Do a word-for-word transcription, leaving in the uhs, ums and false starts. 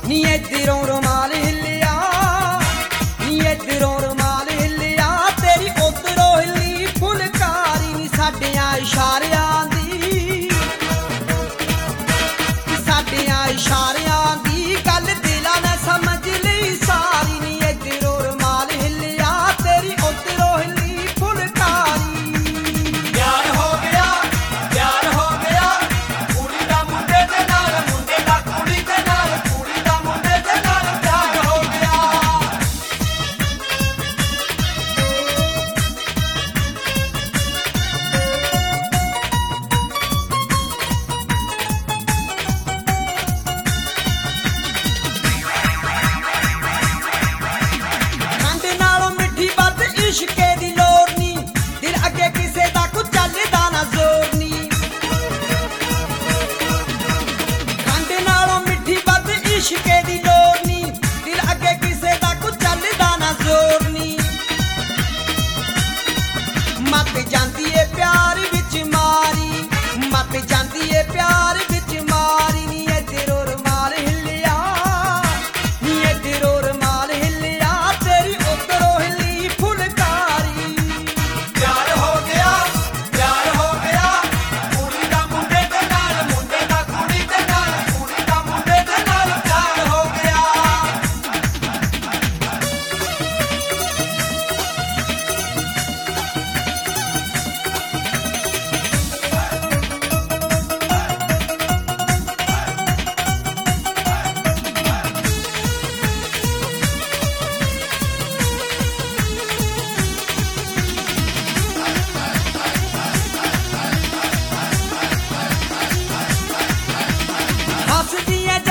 ਨੀ ਇੱਧਰੋਂ ਰੁਮਾਲ ਹਿੱਲਿਆ, ਨੀ ਇੱਧਰੋਂ ਰੁਮਾਲ ਹਿੱਲਿਆ, ਤੇਰੀ ਉੱਧਰੋਂ ਹਿੱਲੀ ਫੁਲਕਾਰੀ ਨੀ ਸਾਡਿਆਂ ਇਸ਼ਾਰਿਆਂ ਦੀ, ਸਾਡਿਆਂ ਇਸ਼ਾਰਿਆਂ ਦੀ ਗੱਲ ਦਿਲਾਂ ਨੇ ਸਮਝ ਲਈ ਸਾਰੀ ਨੀ ਇੱਧਰੋਂ ਰੁਮਾਲ ਹਿੱਲਿਆ, ਤੇਰੀ ਉੱਧਰੋਂ ਹਿੱਲੀ ਫੁਲਕਾਰੀ। ਪਿਆਰ ਹੋ ਗਿਆ, ਪਿਆਰ ਹੋ ਗਿਆ, ਕੁੜੀ ਦਾ ਮੁੰਡੇ ਦੇ ਨਾਲ, ਮੁੰਡੇ ਦਾ ਕੁੜੀ ਦੇ ਨਾਲ, ਕੁੜੀ ਦਾ ਮੁੰਡੇ ਦੇ ਨਾਲ ਪਿਆਰ ਹੋ ਗਿਆ। ਖੰਡ ਨਾਲੋਂ ਮਿੱਠੀ ਵੱਧ ਇਸ਼ਕੇ ਦੀ ਲੋੜ ਨੀ, ਦਿਲ ਅੱਗੇ ਕਿਸੇ ਦਾ ਕੁਝ ਚੱਲਦਾ ਨਾ ਜ਼ੋਰ ਨੀ। ਖੰਡ ਨਾਲੋਂ ਮਿੱਠੀ ਵੱਧ ਇਸ਼ਕੇ ਦੀ ਲੋੜ ਨੀ, ਦਿਲ ਅੱਗੇ ਕਿਸੇ ਦਾ ਕੁਝ ਚੱਲਦਾ ਨਾ ਜ਼ੋਰ ਨੀ। ਮੱਤ ਜਾਂਦੀ ਏ ਪਿਆਰ ਵਿੱਚ ਮਾਰੀ, ਮੱਤ ਜਾਂਦੀ ਏ ਪਿਆਰ ਵਿੱਚ ਮਾਰੀ ਨੀ ਇੱਧਰੋਂ ਰੁਮਾਲ ਹਿੱਲਿਆ, ਨੀ ਇੱਧਰੋਂ ਰੁਮਾਲ ਹਿੱਲਿਆ, ਤੇਰੀ ਉੱਧਰੋਂ ਹਿੱਲੀ ਫੁਲਕਾਰੀ। ਪਿਆਰ ਹੋ ਗਿਆ, ਪਿਆਰ ਹੋ ਗਿਆ, ਕੁੜੀ ਦਾ ਮੁੰਡੇ ਦੇ ਨਾਲ, ਮੁੰਡੇ ਦਾ ਕੁੜੀ ਦੇ ਨਾਲ, ਕੁੜੀ ਦਾ ਮੁੰਡੇ ਦੇ ਨਾਲ ਪਿਆਰ ਹੋ ਗਿਆ। ਹੱਸਦੀਆਂ